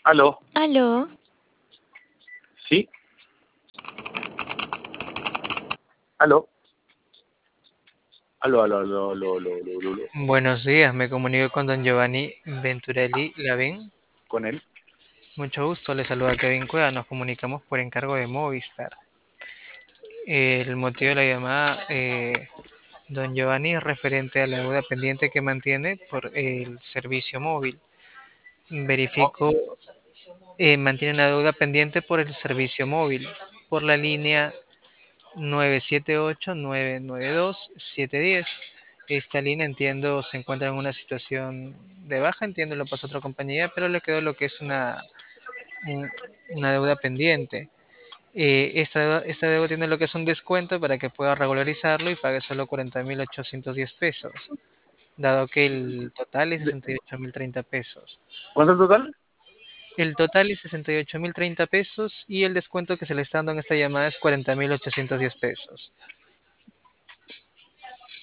Aló, Aló, ¿sí? Aló, aló. Buenos días, me comunico con don Giovanni Venturelli Lavín. Con él. Mucho gusto, le saluda Kevin Cueva, nos comunicamos por encargo de Movistar. El motivo de la llamada, don Giovanni, es referente a la deuda pendiente que mantiene por el servicio móvil. Verifico, mantiene una deuda pendiente por el servicio móvil, por la línea 978-992-710. Esta línea, entiendo, se encuentra en una situación de baja, entiendo, lo pasó a otra compañía, pero le quedó lo que es un- una deuda pendiente. Esta deuda tiene lo que es un descuento para que pueda regularizarlo y pague solo 40.810 pesos, dado que el total es De- 68.030 pesos. ¿Cuánto es el total? El total es 68.030 pesos y el descuento que se le está dando en esta llamada es 40.810 pesos.